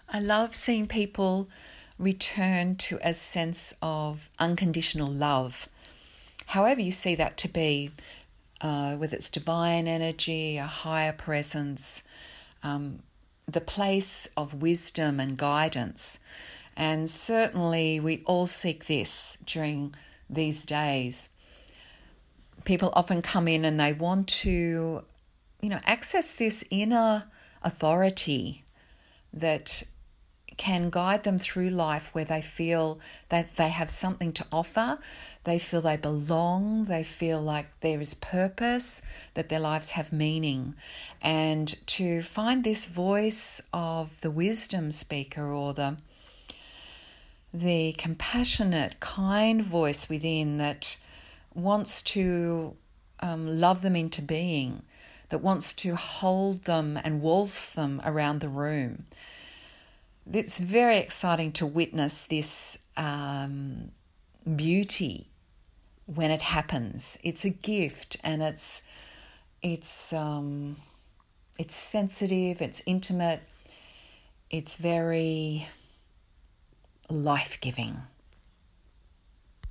I love seeing people return to a sense of unconditional love, however you see that to be, whether it's divine energy, a higher presence, the place of wisdom and guidance. And certainly we all seek this during these days. People often come in and they want to, access this inner authority that can guide them through life, where they feel that they have something to offer, they feel they belong, they feel like there is purpose, that their lives have meaning. And to find this voice of the wisdom speaker, or the compassionate, kind voice within that wants to love them into being, that wants to hold them and waltz them around the room. It's very exciting to witness this beauty when it happens. It's a gift, and it's sensitive, it's intimate, it's very life-giving.